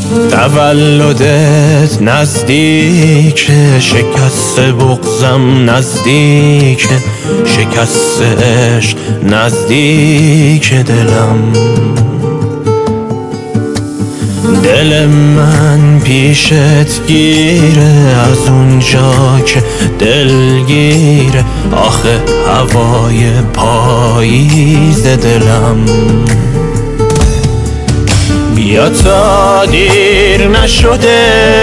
تولدت نزدیک، شکست بغضم نزدیک، شکست عشق نزدیک دلم. دل من پیشت گیره از اونجا که دلگیره، آخه هوای پاییز دلم. بیا تا دیر نشده،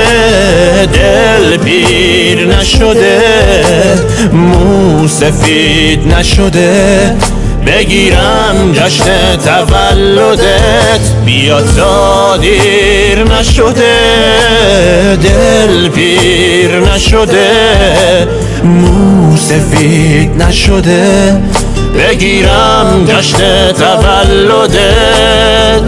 دل پیر نشده، مو سفید نشده، بگیرم جشن تولدت. بیا تا دیر نشده، دل پیر نشده، مو سفید نشده، بگیرم جشن تولدت.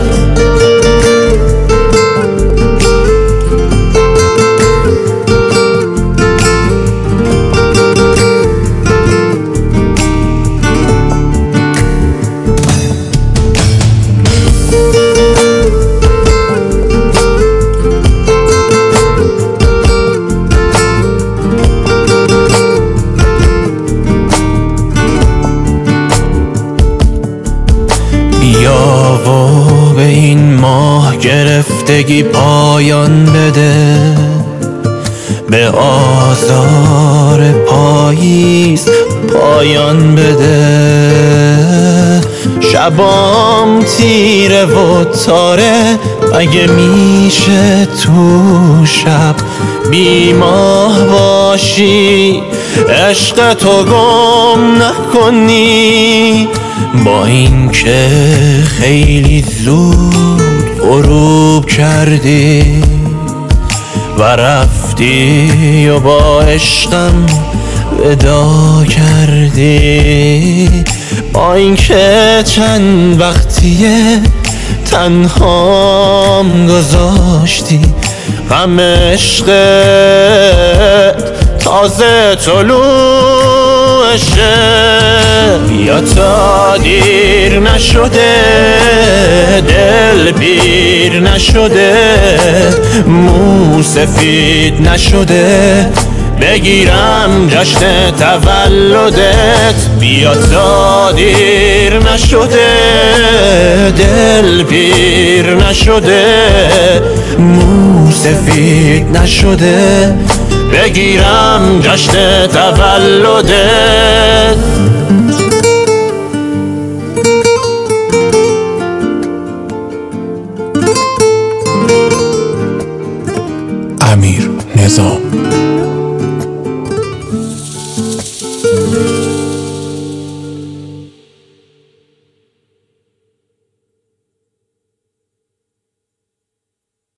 بیا و به این ماه گرفتگی پایان بده، به آزار پاییز پایان بده. شبام تیره و تاره، اگه میشه تو شب بی ماه باشی، عشق تو گم نکنی. با این که خیلی زود غروب کردی و رفتی و با عشقم ودا کردی، با این که چند وقتیه تنهام گذاشتی، غم عشقت تازه طلوعشه. بیا تا دیر نشده، دل پیر نشده، مو سفید نشده، بگیرم جشن تولدت. بیا تا دیر نشده، دل پیر نشده، مو سفید نشده، بگیرم جشن تولدت. امیر نظام.